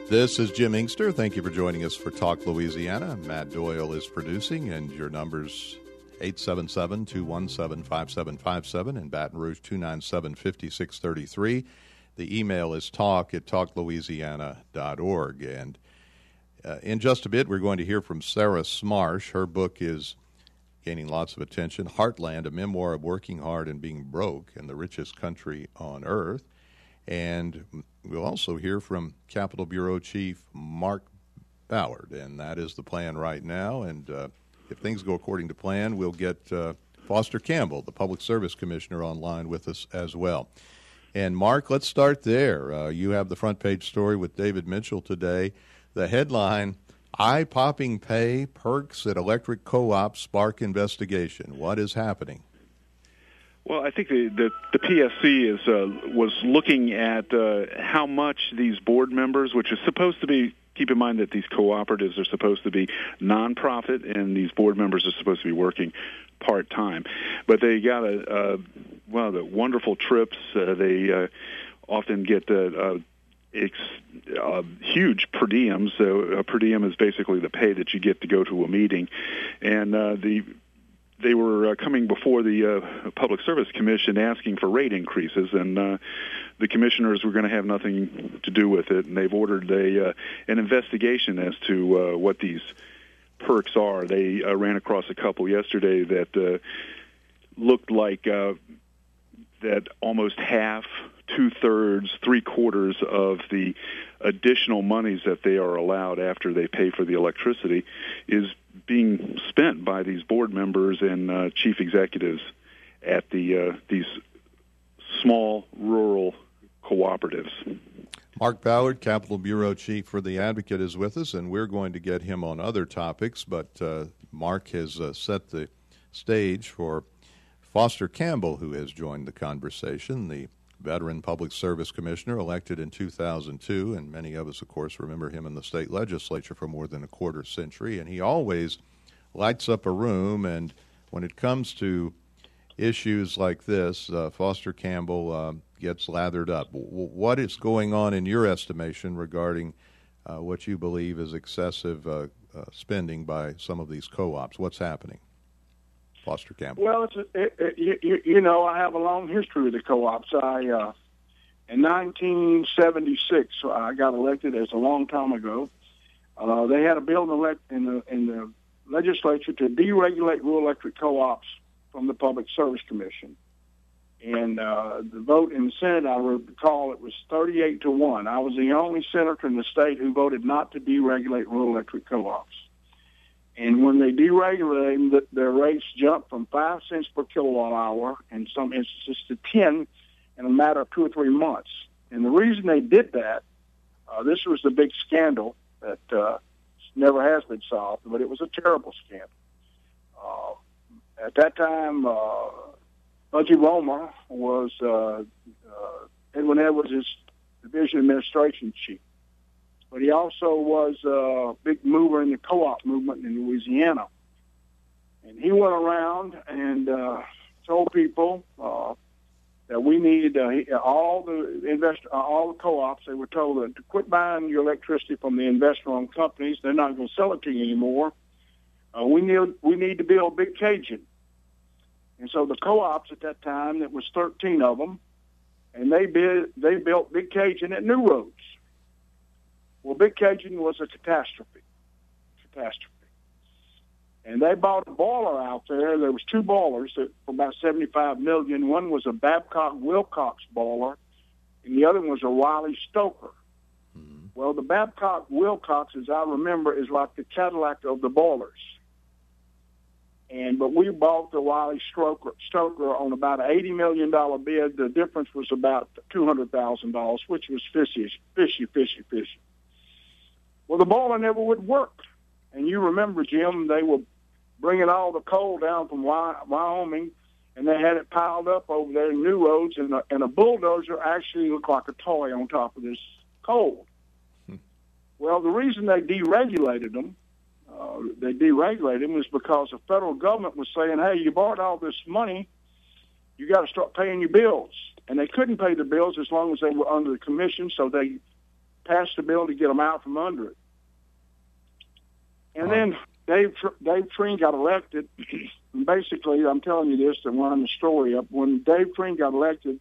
This is Jim Inkster. Thank you for joining us for Talk Louisiana. Matt Doyle is producing, and your number's 877-217-5757 in Baton Rouge, 297-5633. The email is talk@talklouisiana.org. And in just a bit, we're going to hear from Sarah Smarsh. Her book is gaining lots of attention, Heartland, a memoir of working hard and being broke in the richest country on earth. And we'll also hear from Capitol Bureau Chief Mark Ballard, and that is the plan right now. And if things go according to plan, we'll get Foster Campbell, the Public Service Commissioner, online with us as well. And Mark, let's start there. You have the front page story with David Mitchell today. The headline, Eye-Popping Pay, Perks at Electric Co-ops Spark Investigation. What is happening? Well, I think the PSC was looking at how much these board members, which is supposed to be, keep in mind that these cooperatives are supposed to be nonprofit and these board members are supposed to be working part-time. But they got the wonderful trips. They often get huge per diems. So a per diem is basically the pay that you get to go to a meeting. And they were coming before the Public Service Commission asking for rate increases, and the commissioners were going to have nothing to do with it, and they've ordered an investigation as to what these perks are. They ran across a couple yesterday that looked like that almost half, two-thirds, three-quarters of the additional monies that they are allowed after they pay for the electricity is being spent by these board members and chief executives at these small rural cooperatives. Mark Ballard, Capitol Bureau Chief for the Advocate, is with us, and we're going to get him on other topics, but Mark has set the stage for Foster Campbell, who has joined the conversation, the veteran Public Service Commissioner elected in 2002, and many of us, of course, remember him in the state legislature for more than a quarter century, and he always lights up a room. And when it comes to issues like this, Foster Campbell gets lathered up. What is going on in your estimation regarding what you believe is excessive spending by some of these co-ops? What's happening? Foster Campbell. Well, I have a long history with the co-ops. In 1976, I got elected as a long time ago. They had a bill in the legislature to deregulate rural electric co-ops from the Public Service Commission. And the vote in the Senate, I recall, it was 38-1. I was the only senator in the state who voted not to deregulate rural electric co-ops. And when they deregulated them, their rates jumped from 5 cents per kilowatt hour, in some instances, to 10 in a matter of 2 or 3 months. And the reason they did that, this was the big scandal that never has been solved, but it was a terrible scandal. At that time, Budgie Romer was Edwin Edwards' division administration chief. But he also was a big mover in the co-op movement in Louisiana. And he went around and told people that we needed all the co-ops. They were told to quit buying your electricity from the investor-owned companies. They're not going to sell it to you anymore. We need to build Big Cajun. And so the co-ops at that time, there was 13 of them, and they built Big Cajun at New Roads. Well, Big Cajun was a catastrophe. And they bought a boiler out there. There was 2 boilers for about $75 million. One was a Babcock-Wilcox boiler, and the other one was a Wiley-Stoker. Mm-hmm. Well, the Babcock-Wilcox, as I remember, is like the Cadillac of the boilers. But we bought the Wiley-Stoker on about an $80 million bid. The difference was about $200,000, which was fishy. Well, the boiler never would work. And you remember, Jim, they were bringing all the coal down from Wyoming, and they had it piled up over there in New Roads, and a bulldozer actually looked like a toy on top of this coal. Well, the reason they deregulated them was because the federal government was saying, hey, you borrowed all this money, you got to start paying your bills. And they couldn't pay the bills as long as they were under the commission, so they passed a bill to get them out from under it. And then Dave Treen got elected. Basically, I'm telling you this to run the story up. When Dave Treen got elected,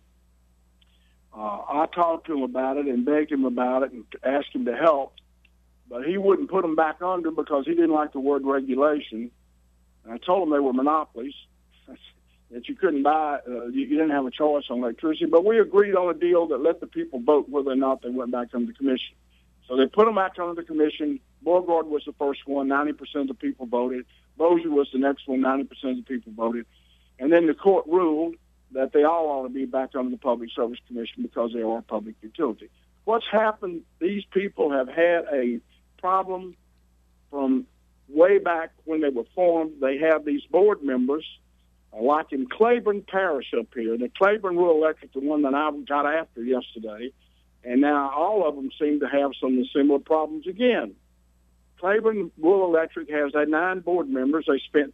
I talked to him about it and begged him about it and asked him to help. But he wouldn't put them back under because he didn't like the word regulation. And I told him they were monopolies, that you couldn't buy, you didn't have a choice on electricity. But we agreed on a deal that let the people vote whether or not they went back under the commission. So they put them back under the commission. Beauregard was the first one. 90% of the people voted. Bossier was the next one. 90% of the people voted. And then the court ruled that they all ought to be back under the Public Service Commission because they are a public utility. What's happened, these people have had a problem from way back when they were formed. They have these board members, like in Claiborne Parish up here. The Claiborne Rural Electric, the one that I got after yesterday, and now all of them seem to have some of the similar problems again. Claiborne Rural Electric has 9 board members. They spent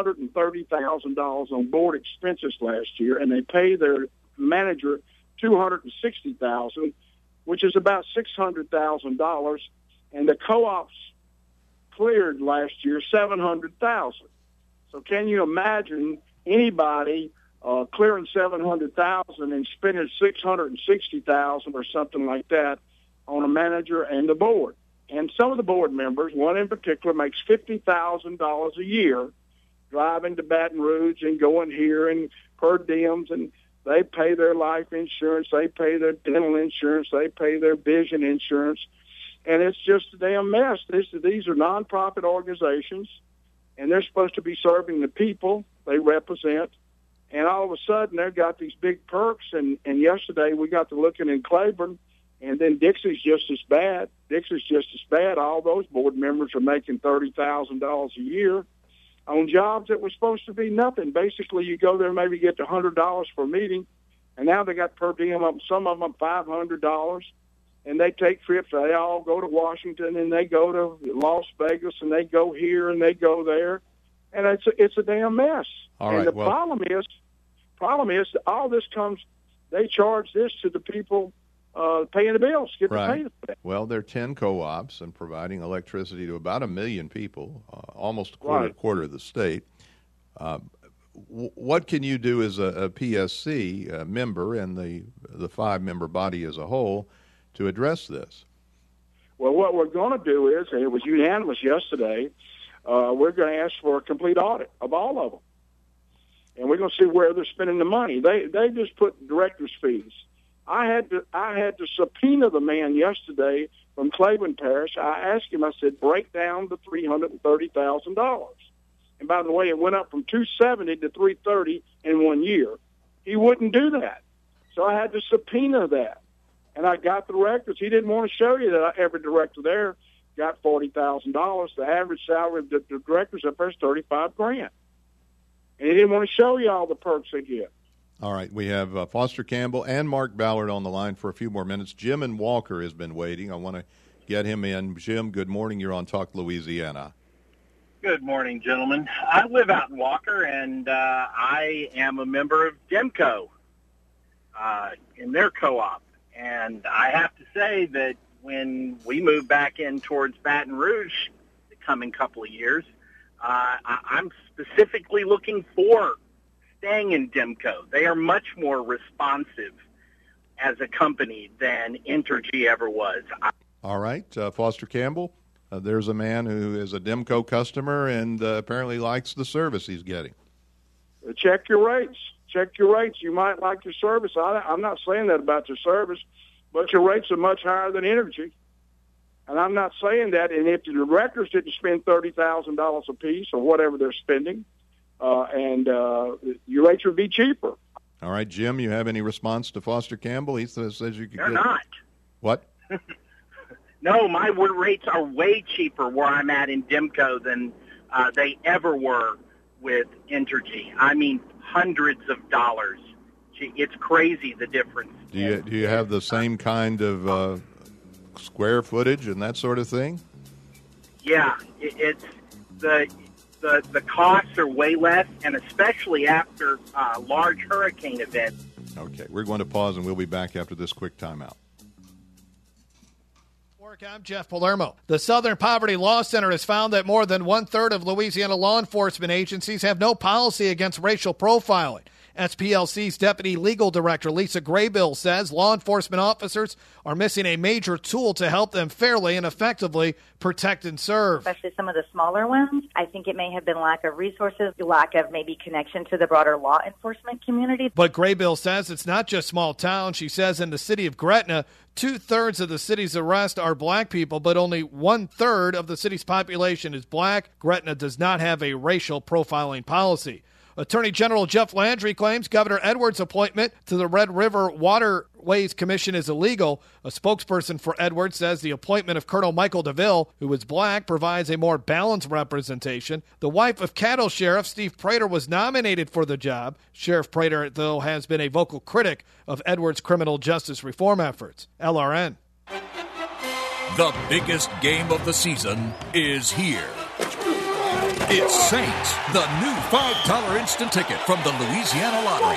$330,000 on board expenses last year, and they pay their manager $260,000, which is about $600,000. And the co-ops cleared last year $700,000. So can you imagine anybody clearing $700,000 and spending $660,000 or something like that on a manager and the board? And some of the board members, one in particular, makes $50,000 a year driving to Baton Rouge and going here and per diems, and they pay their life insurance, they pay their dental insurance, they pay their vision insurance, and it's just a damn mess. These are nonprofit organizations, and they're supposed to be serving the people they represent, and all of a sudden they've got these big perks, and yesterday we got to looking in Claiborne, and then Dixie's just as bad. All those board members are making $30,000 a year on jobs that were supposed to be nothing. Basically, you go there and maybe get $100 for a meeting, and now they got per diem up, some of them $500, and they take trips. They all go to Washington, and they go to Las Vegas, and they go here, and they go there, and it's a damn mess. All and right, the problem is that all this comes, they charge this to the people paying the bills, get to pay the bill. Well, there are 10 co-ops and providing electricity to about 1 million people, almost a quarter of the state. What can you do as a PSC member and the 5-member body as a whole to address this? Well, what we're going to do is, and it was unanimous yesterday, we're going to ask for a complete audit of all of them. And we're going to see where they're spending the money. They just put director's fees. I had to subpoena the man yesterday from Claiborne Parish. I asked him, I said, break down the $330,000. And by the way, it went up from $270 to $330 in 1 year. He wouldn't do that. So I had to subpoena that. And I got the records. He didn't want to show you that every director there got $40,000. The average salary of the directors up there is $35,000. And he didn't want to show you all the perks they get. All right, we have Foster Campbell and Mark Ballard on the line for a few more minutes. Jim in Walker has been waiting. I want to get him in. Jim, good morning. You're on Talk Louisiana. Good morning, gentlemen. I live out in Walker, and I am a member of DEMCO in their co-op. And I have to say that when we move back in towards Baton Rouge the coming couple of years, I'm specifically looking for staying in DEMCO. They are much more responsive as a company than Entergy ever was. All right, Foster Campbell, there's a man who is a DEMCO customer and apparently likes the service he's getting. Check your rates. You might like your service. I'm not saying that about your service, but your rates are much higher than Entergy. And I'm not saying that. And if the directors didn't spend $30,000 apiece or whatever they're spending, your rates would be cheaper. All right, Jim, you have any response to Foster Campbell? He says you could. They're not. What? No, my rates are way cheaper where I'm at in DEMCO than they ever were with Entergy. I mean, hundreds of dollars. It's crazy, the difference. Do you have the same kind of square footage and that sort of thing? Yeah, it's the costs are way less, and especially after large hurricane events. Okay, we're going to pause, and we'll be back after this quick timeout. I'm Jeff Palermo. The Southern Poverty Law Center has found that more than one-third of Louisiana law enforcement agencies have no policy against racial profiling. SPLC's Deputy Legal Director Lisa Graybill says law enforcement officers are missing a major tool to help them fairly and effectively protect and serve. Especially some of the smaller ones. I think it may have been lack of resources, lack of maybe connection to the broader law enforcement community. But Graybill says it's not just small towns. She says in the city of Gretna, 2/3 of the city's arrests are black people, but only 1/3 of the city's population is black. Gretna does not have a racial profiling policy. Attorney General Jeff Landry claims Governor Edwards' appointment to the Red River Waterways Commission is illegal. A spokesperson for Edwards says the appointment of Colonel Michael DeVille, who is black, provides a more balanced representation. The wife of Cattle Sheriff Steve Prater was nominated for the job. Sheriff Prater, though, has been a vocal critic of Edwards' criminal justice reform efforts. LRN. The biggest game of the season is here. It's Saints, the new $5 instant ticket from the Louisiana Lottery.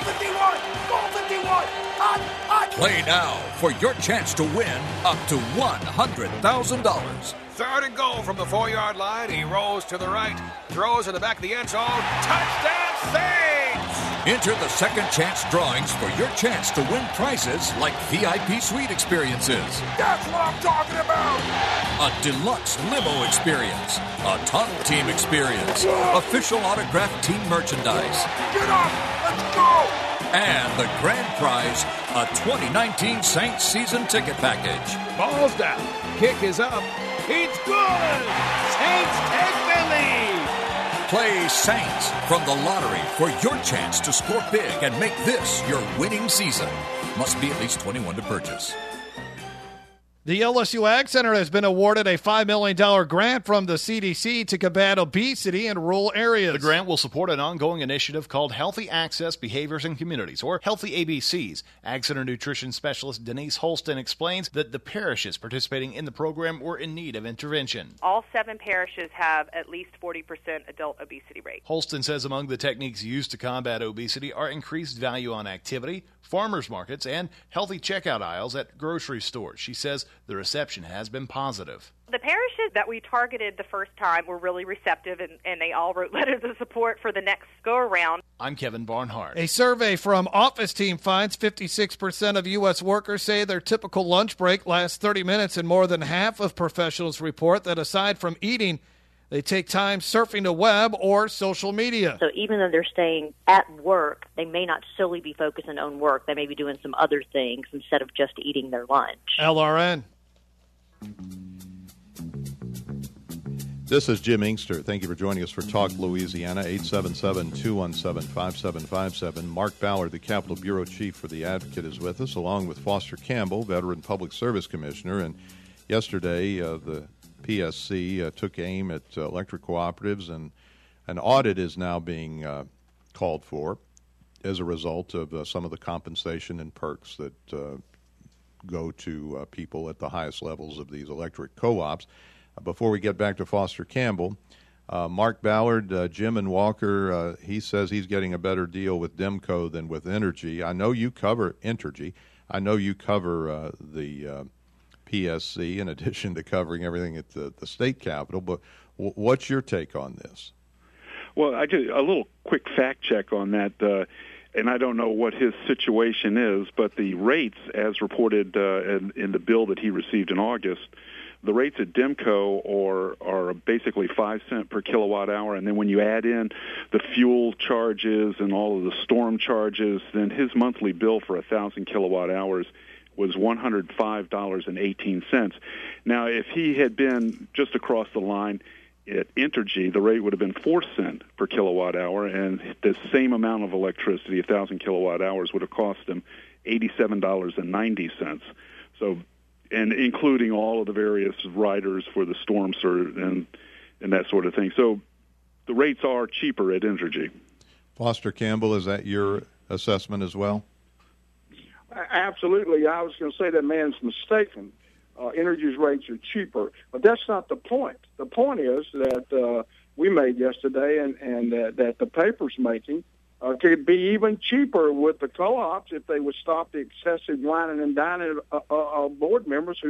Play now for your chance to win up to $100,000. Third and goal from the 4-yard line. He rolls to the right, throws in the back of the end zone. Touchdown, Saints! Enter the second chance drawings for your chance to win prizes like VIP suite experiences. That's what I'm talking about! A deluxe limo experience, a tunnel team experience, official autographed team merchandise. Get up! Let's go! And the grand prize, a 2019 Saints season ticket package. Ball's down. Kick is up. It's good! Saints take the lead! Play Saints from the lottery for your chance to score big and make this your winning season. Must be at least 21 to purchase. The LSU Ag Center has been awarded a $5 million grant from the CDC to combat obesity in rural areas. The grant will support an ongoing initiative called Healthy Access Behaviors and Communities, or Healthy ABCs. Ag Center nutrition specialist Denise Holston explains that the parishes participating in the program were in need of intervention. All 7 parishes have at least 40% adult obesity rate. Holston says among the techniques used to combat obesity are increased value on activity, farmers markets, and healthy checkout aisles at grocery stores. She says the reception has been positive. The parishes that we targeted the first time were really receptive, and they all wrote letters of support for the next go-around. I'm Kevin Barnhart. A survey from Office Team finds 56% of U.S. workers say their typical lunch break lasts 30 minutes, and more than half of professionals report that aside from eating, they take time surfing the web or social media. So even though they're staying at work, they may not solely be focusing on work. They may be doing some other things instead of just eating their lunch. LRN. This is Jim Inkster. Thank you for joining us for Talk Louisiana, 877-217-5757. Mark Ballard, the Capitol Bureau Chief for the Advocate, is with us, along with Foster Campbell, Veteran Public Service Commissioner. And yesterday, the PSC took aim at electric cooperatives, and an audit is now being called for as a result of some of the compensation and perks that go to people at the highest levels of these electric co-ops. Before we get back to Foster Campbell, Mark Ballard, Jim and Walker, he says he's getting a better deal with Demco than with Entergy. I know you cover Entergy. I know you cover the PSC in addition to covering everything at the state capitol, but what's your take on this? Well, I did a little quick fact check on that, and I don't know what his situation is, but the rates, as reported in the bill that he received in August, the rates at Demco are basically 5 cents per kilowatt hour, and then when you add in the fuel charges and all of the storm charges, then his monthly bill for 1,000 kilowatt hours was $105.18. Now, if he had been just across the line at Entergy, the rate would have been 4 cents per kilowatt hour, and the same amount of electricity, 1,000 kilowatt hours, would have cost him $87.90. So, and including all of the various riders for the storm surge and that sort of thing. So the rates are cheaper at Entergy. Foster Campbell, is that your assessment as well? Absolutely. I was going to say that man's mistaken. Entergy's rates are cheaper, but that's not the point. The point is that we made yesterday and that the paper's making could be even cheaper with the co-ops if they would stop the excessive whining and dining of board members whose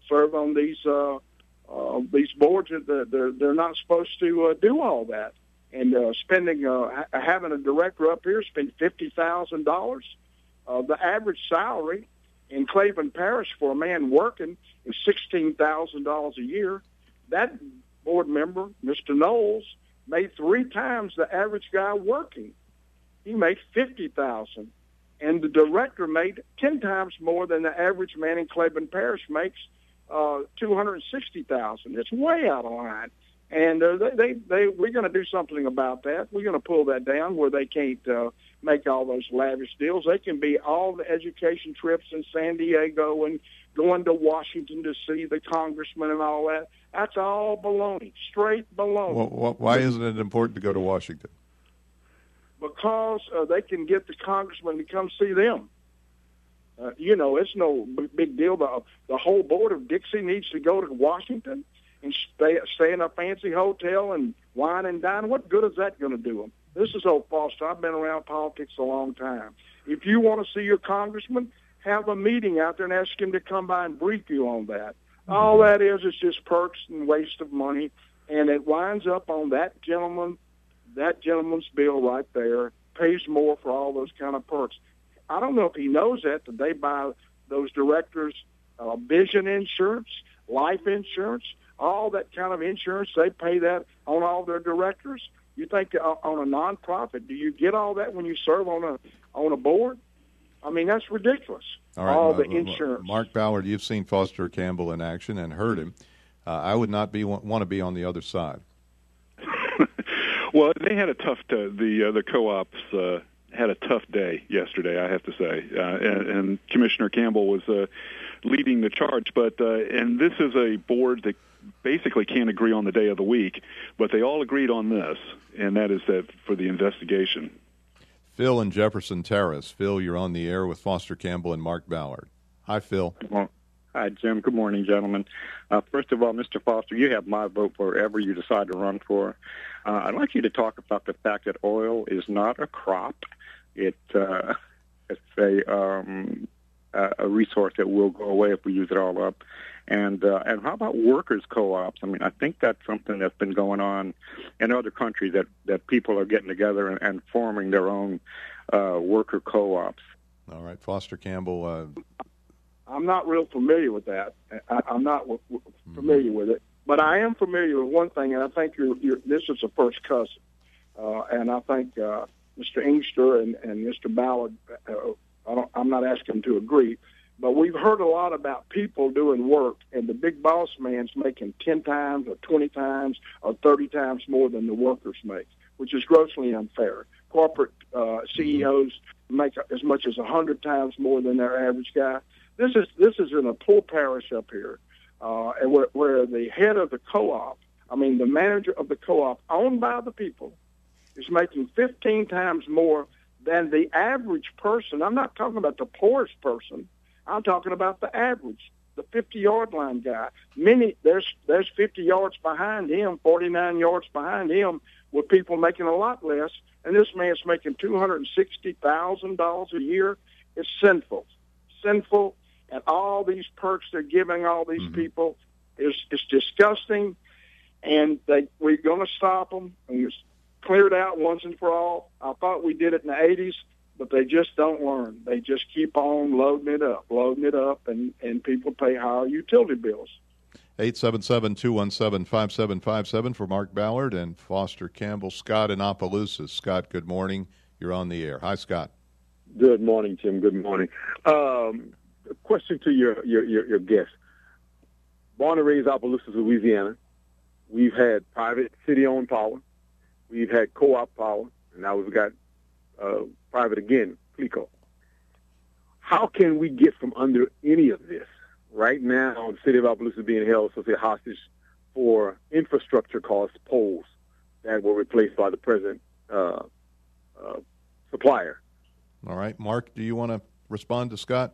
serve on these boards. They're not supposed to do all that. And having a director up here spend $50,000. The average salary in Cleveland Parish for a man working is $16,000 a year. That board member, Mr. Knowles, made 3 times the average guy working. He made $50,000, and the director made 10 times more than the average man in Cleveland Parish makes, $260,000. It's way out of line, and we're going to do something about that. We're going to pull that down where they can't make all those lavish deals. They can be all the education trips in San Diego and going to Washington to see the congressman and all that. That's all baloney, straight baloney. Well, why isn't it important to go to Washington? Because they can get the congressman to come see them. It's no big deal. The whole board of Dixie needs to go to Washington and stay in a fancy hotel and wine and dine. What good is that going to do them? This is old Foster. I've been around politics a long time. If you want to see your congressman, have a meeting out there and ask him to come by and brief you on that. All that is just perks and waste of money, and it winds up on that gentleman's bill right there, pays more for all those kind of perks. I don't know if he knows that they buy those directors vision insurance, life insurance, all that kind of insurance. They pay that on all their directors. You think on a nonprofit, do you get all that when you serve on a board? I mean, that's ridiculous. All right, all the insurance. Mark Ballard, you've seen Foster Campbell in action and heard him. I would not want to be on the other side. Well, they had a tough. The co-ops had a tough day yesterday, I have to say, and Commissioner Campbell was leading the charge. But and this is a board that basically can't agree on the day of the week, but they all agreed on this, and that is that for the investigation. Phil in Jefferson Terrace. Phil, you're on the air with Foster Campbell and Mark Ballard. Hi, Phil. Hi, Jim. Good morning, gentlemen. First of all, Mr. Foster, you have my vote for whatever you decide to run for. I'd like you to talk about the fact that oil is not a crop. It's a resource that will go away if we use it all up. And how about workers' co-ops? I mean, I think that's something that's been going on in other countries, that people are getting together and forming their own worker co-ops. All right, Foster Campbell. I'm not real familiar with that. I'm not familiar with it, but I am familiar with one thing, and I think this is a first cousin. And I think Mr. Inkster and Mr. Ballard, I'm not asking them to agree, but we've heard a lot about people doing work, and the big boss man's making 10 times or 20 times or 30 times more than the workers make, which is grossly unfair. Corporate CEOs make as much as 100 times more than their average guy. This is in a poor parish up here, and where the head of the co-op, the manager of the co-op owned by the people, is making 15 times more than the average person. I'm not talking about the poorest person. I'm talking about the average, the 50-yard line guy. There's 50 yards behind him, 49 yards behind him, with people making a lot less, and this man's making $260,000 a year. It's sinful, and all these perks they're giving all these people is disgusting, and we're going to stop them and clear it out once and for all. I thought we did it in the 80s, but they just don't learn. They just keep on loading it up, and people pay higher utility bills. 877-217-5757 for Mark Ballard and Foster Campbell. Scott in Opelousas. Scott, good morning. You're on the air. Hi, Scott. Good morning, Tim. Good morning. Question to your guest. Born and raised Opelousas, Louisiana. We've had private city-owned power. We've had co-op power, and now we've got private again, FLECO. How can we get from under any of this? Right now, the city of Opelousas is being held, so say, hostage for infrastructure costs, poles that were replaced by the present supplier. All right. Mark, do you want to respond to Scott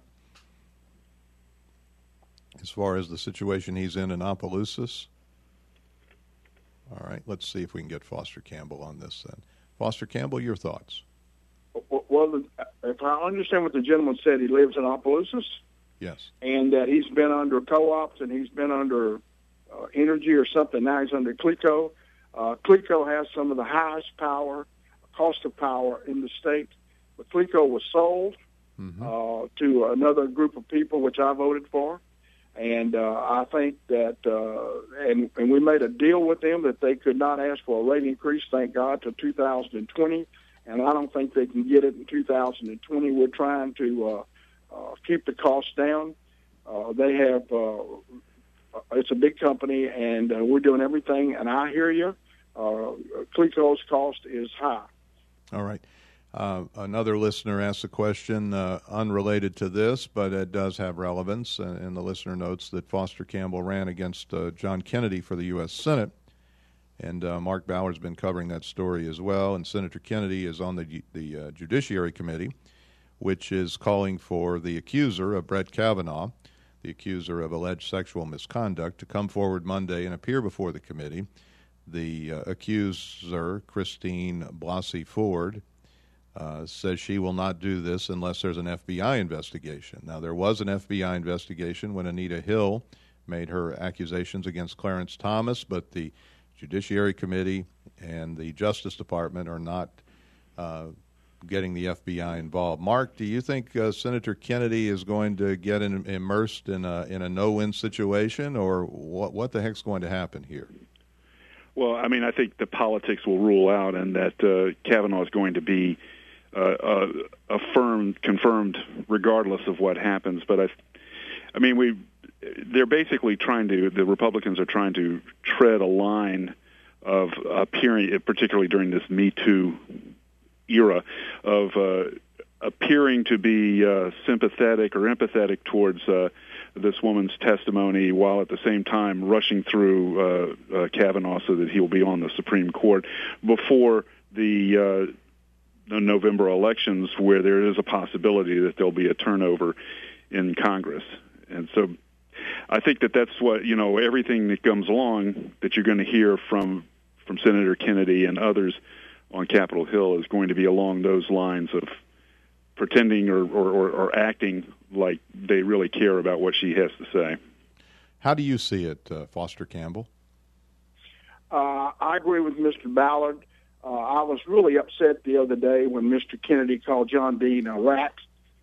as far as the situation he's in Opelousas? All right. Let's see if we can get Foster Campbell on this then. Foster Campbell, your thoughts? Well, if I understand what the gentleman said, he lives in Opelousas? Yes. And that he's been under co-ops and he's been under Energy or something. Now he's under CLECO. CLECO has some of the highest cost of power in the state. But CLECO was sold to another group of people, which I voted for. And I think that, and we made a deal with them that they could not ask for a rate increase, thank God, till 2020. And I don't think they can get it in 2020. We're trying to keep the costs down. They have, it's a big company, and we're doing everything. And I hear you. CLECO's cost is high. All right. Another listener asked a question unrelated to this, but it does have relevance. And the listener notes that Foster Campbell ran against John Kennedy for the U.S. Senate. And Mark Ballard's been covering that story as well. And Senator Kennedy is on the Judiciary Committee, which is calling for the accuser of Brett Kavanaugh, the accuser of alleged sexual misconduct, to come forward Monday and appear before the committee. The accuser, Christine Blasey Ford, says she will not do this unless there's an FBI investigation. Now, there was an FBI investigation when Anita Hill made her accusations against Clarence Thomas, but the Judiciary Committee and the Justice Department are not getting the FBI involved. Mark, do you think Senator Kennedy is going to get immersed in a no-win situation, or what the heck's going to happen here? Well, I mean, I think the politics will rule out, and that Kavanaugh is going to be confirmed regardless of what happens. But I mean, they're basically the Republicans are trying to tread a line of appearing, particularly during this Me Too era, of appearing to be sympathetic or empathetic towards this woman's testimony, while at the same time rushing through Kavanaugh so that he will be on the Supreme Court before the November elections, where there is a possibility that there'll be a turnover in Congress. And so I think that's what, everything that comes along that you're going to hear from Senator Kennedy and others on Capitol Hill is going to be along those lines of pretending or acting like they really care about what she has to say. How do you see it, Foster Campbell? I agree with Mr. Ballard. I was really upset the other day when Mr. Kennedy called John Dean a rat.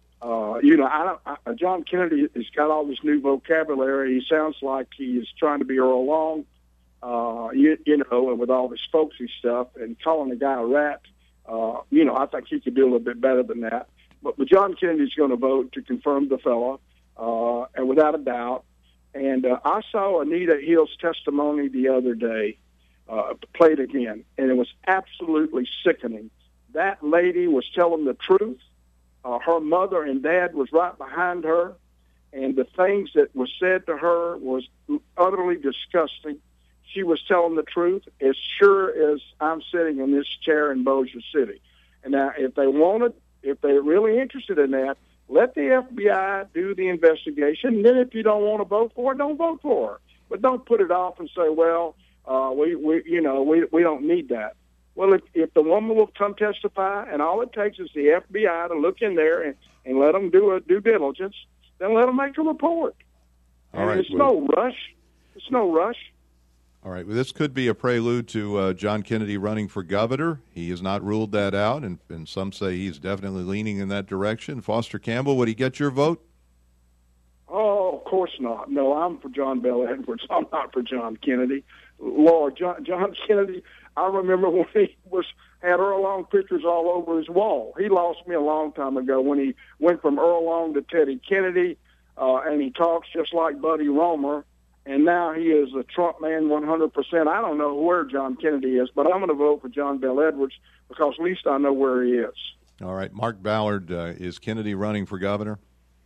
John Kennedy has got all this new vocabulary. He sounds like he is trying to be Earl Long, and with all this folksy stuff, and calling the guy a rat. I think he could do a little bit better than that. But John Kennedy's going to vote to confirm the fellow, and without a doubt. And I saw Anita Hill's testimony the other day, played again, and it was absolutely sickening. That lady was telling the truth. Her mother and dad was right behind her, and the things that were said to her was utterly disgusting. She was telling the truth as sure as I'm sitting in this chair in Bossier City. And now, if they're really interested in that, let the FBI do the investigation. And then if you don't want to vote for it, don't vote for her. But don't put it off and say, well, we don't need that. Well, if the woman will come testify, and all it takes is the FBI to look in there and let them do a due diligence, then let them make a report. All right. It's no rush. It's no rush. All right. Well, this could be a prelude to John Kennedy running for governor. He has not ruled that out, and some say he's definitely leaning in that direction. Foster Campbell, would he get your vote? Oh, of course not. No, I'm for John Bel Edwards. I'm not for John Kennedy. Lord, John Kennedy, I remember when he had Earl Long pictures all over his wall. He lost me a long time ago when he went from Earl Long to Teddy Kennedy, and he talks just like Buddy Roemer, and now he is a Trump man 100%. I don't know where John Kennedy is, but I'm going to vote for John Bel Edwards because at least I know where he is. All right. Mark Ballard, is Kennedy running for governor?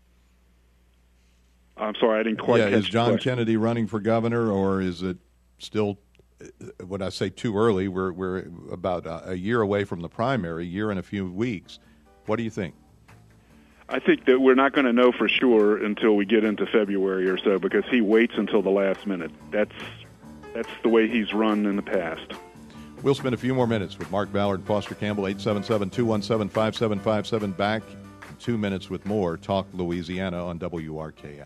I'm sorry, I didn't quite catch is John Kennedy running for governor, or is it still, would I say, too early? We're about a year away from the primary, year and a few weeks. What do you think? I think that we're not going to know for sure until we get into February or so, because he waits until the last minute. That's the way he's run in the past. We'll spend a few more minutes with Mark Ballard and Foster Campbell, 877-217-5757. Back 2 minutes with more Talk Louisiana on WRKF.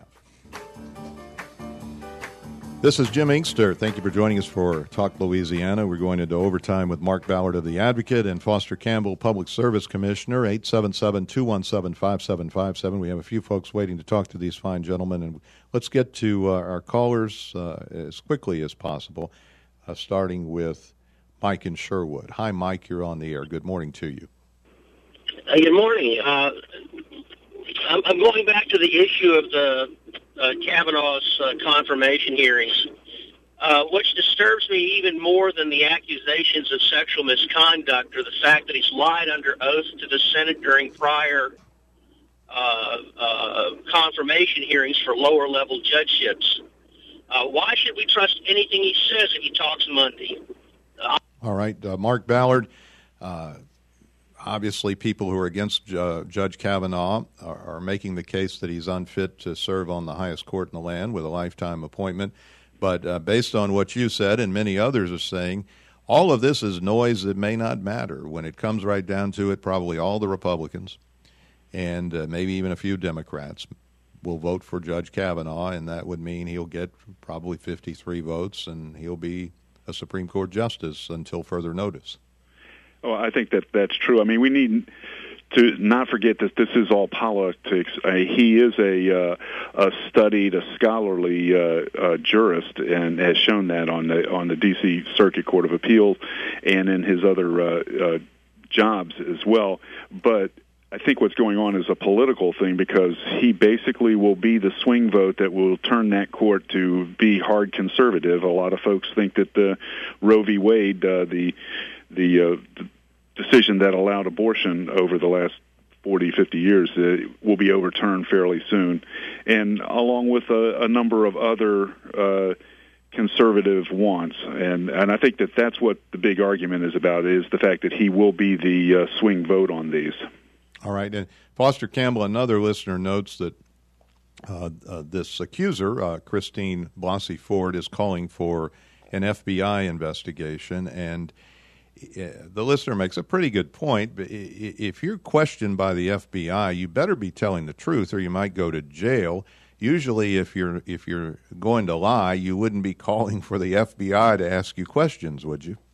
This is Jim Inkster. Thank you for joining us for Talk Louisiana. We're going into overtime with Mark Ballard of The Advocate and Foster Campbell, Public Service Commissioner, 877-217-5757. We have a few folks waiting to talk to these fine gentlemen, and let's get to our callers as quickly as possible, starting with Mike in Sherwood. Hi, Mike. You're on the air. Good morning to you. Good morning. I'm going back to the issue of the Kavanaugh's confirmation hearings, which disturbs me even more than the accusations of sexual misconduct or the fact that he's lied under oath to the Senate during prior confirmation hearings for lower-level judgeships. Why should we trust anything he says if he talks Monday? All right, Mark Ballard. Obviously, people who are against Judge Kavanaugh are making the case that he's unfit to serve on the highest court in the land with a lifetime appointment. But based on what you said and many others are saying, all of this is noise that may not matter. When it comes right down to it, probably all the Republicans and maybe even a few Democrats will vote for Judge Kavanaugh, and that would mean he'll get probably 53 votes and he'll be a Supreme Court justice until further notice. Oh, I think that's true. I mean, we need to not forget that this is all politics. He is a studied, a scholarly jurist, and has shown that on the D.C. Circuit Court of Appeals and in his other jobs as well. But I think what's going on is a political thing, because he basically will be the swing vote that will turn that court to be hard conservative. A lot of folks think that the Roe v. Wade, the decision that allowed abortion over the last 40, 50 years will be overturned fairly soon, and along with a number of other conservative wants. And I think that that's what the big argument is about, is the fact that he will be the swing vote on these. All right. And Foster Campbell, another listener, notes that this accuser, Christine Blasey Ford, is calling for an FBI investigation, and the listener makes a pretty good point. But if you're questioned by the FBI, you better be telling the truth, or you might go to jail. Usually, if you're going to lie, you wouldn't be calling for the FBI to ask you questions, would you?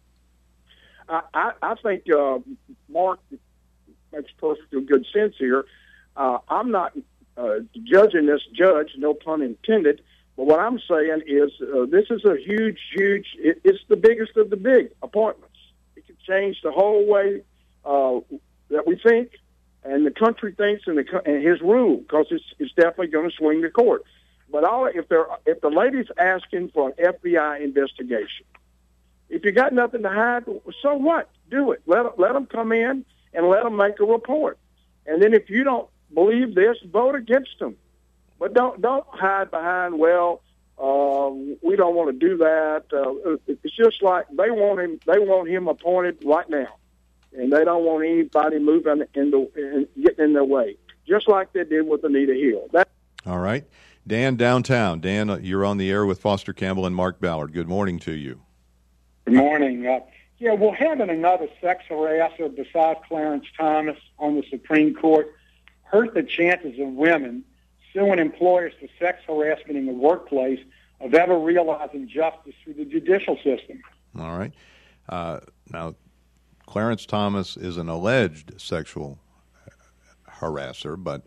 I think Mark makes perfectly good sense here. I'm not judging this judge, no pun intended. But what I'm saying is this is a huge, it's the biggest of the big appointments. It could change the whole way that we think and the country thinks and his rule, because it's definitely going to swing the court. But if the lady's asking for an FBI investigation, if you got nothing to hide, so what? Do it. Let them come in and let them make a report. And then if you don't believe this, vote against them. But don't hide behind, we don't want to do that. It's just like they want him appointed right now, and they don't want anybody moving getting in their way, just like they did with Anita Hill. All right. Dan, downtown. Dan, you're on the air with Foster Campbell and Mark Ballard. Good morning to you. Good morning. Well, having another sex harasser besides Clarence Thomas on the Supreme Court hurt the chances of women suing employers for sex harassment in the workplace of ever realizing justice through the judicial system. All right. Now, Clarence Thomas is an alleged sexual harasser, but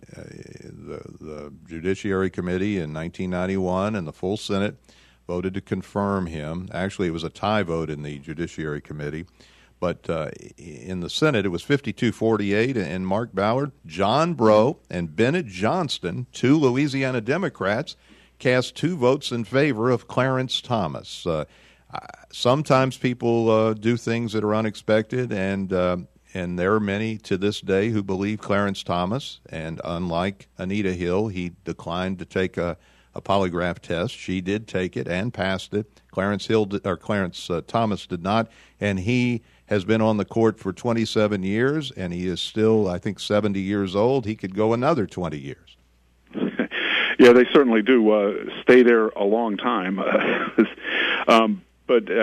the Judiciary Committee in 1991 and the full Senate voted to confirm him. Actually, it was a tie vote in the Judiciary Committee. But in the Senate, it was 52-48, and Mark Ballard, John Breaux, and Bennett Johnston, two Louisiana Democrats, cast 2 votes in favor of Clarence Thomas. Sometimes people do things that are unexpected, and there are many to this day who believe Clarence Thomas. And unlike Anita Hill, he declined to take a polygraph test. She did take it and passed it. Clarence Thomas did not, and he has been on the court for 27 years, and he is still, I think, 70 years old. He could go another 20 years. Yeah, they certainly do stay there a long time. But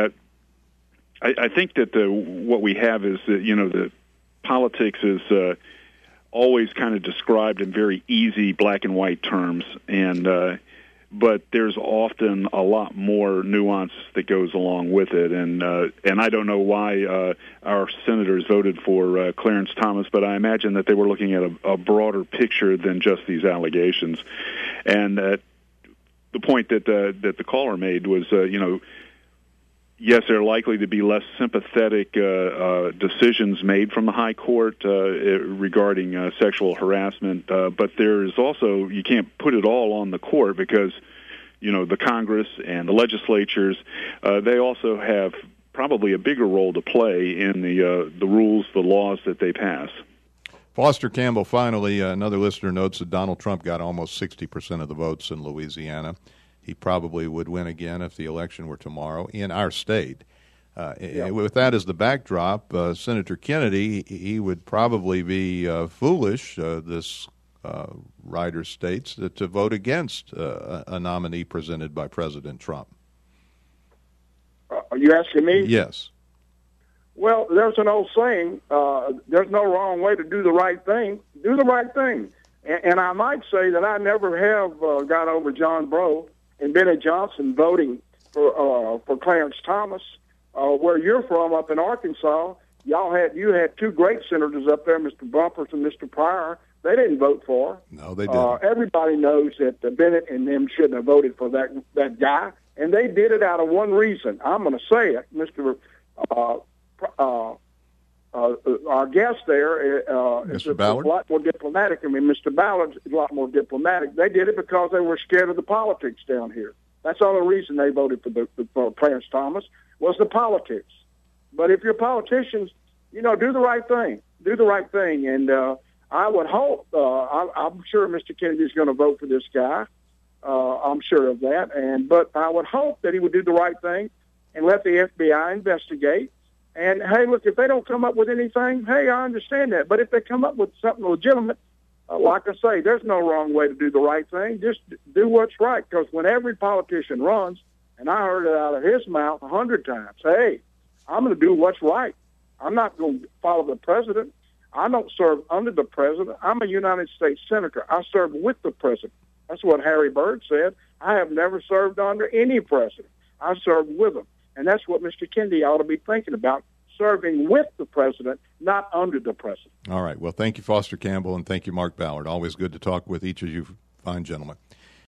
I think that what we have is that, the politics is always kind of described in very easy black and white terms, and but there's often a lot more nuance that goes along with it, and I don't know why our senators voted for Clarence Thomas, but I imagine that they were looking at a broader picture than just these allegations. And the point that the caller made was, yes, there are likely to be less sympathetic decisions made from the high court regarding sexual harassment, but there's also, you can't put it all on the court because, the Congress and the legislatures, they also have probably a bigger role to play in the rules, the laws that they pass. Foster Campbell, finally, another listener notes that Donald Trump got almost 60% of the votes in Louisiana. He probably would win again if the election were tomorrow in our state. With that as the backdrop, Senator Kennedy, he would probably be foolish, this writer states, to vote against a nominee presented by President Trump. Are you asking me? Yes. Well, there's an old saying, there's no wrong way to do the right thing. Do the right thing. And I might say that I never have got over John Breaux and Bennett Johnson voting for Clarence Thomas. Where you're from, up in Arkansas, you had two great senators up there, Mr. Bumpers and Mr. Pryor. They didn't vote for. No, they didn't. Everybody knows that Bennett and them shouldn't have voted for that guy, and they did it out of one reason. I'm going to say it, Mr. Our guest there is a lot more diplomatic. I mean, Mr. Ballard is a lot more diplomatic. They did it because they were scared of the politics down here. That's the only reason they voted for Clarence Thomas was the politics. But if you're politicians, do the right thing. Do the right thing. And I would hope, I'm sure Mr. Kennedy is going to vote for this guy. I'm sure of that. But I would hope that he would do the right thing and let the FBI investigate. And, hey, look, if they don't come up with anything, hey, I understand that. But if they come up with something legitimate, like I say, there's no wrong way to do the right thing. Just do what's right. Because when every politician runs, and I heard it out of his mouth 100 times, hey, I'm going to do what's right. I'm not going to follow the president. I don't serve under the president. I'm a United States senator. I serve with the president. That's what Harry Byrd said. I have never served under any president. I serve with him. And that's what Mr. Kennedy ought to be thinking about, serving with the president, not under the president. All right. Well, thank you, Foster Campbell, and thank you, Mark Ballard. Always good to talk with each of you fine gentlemen.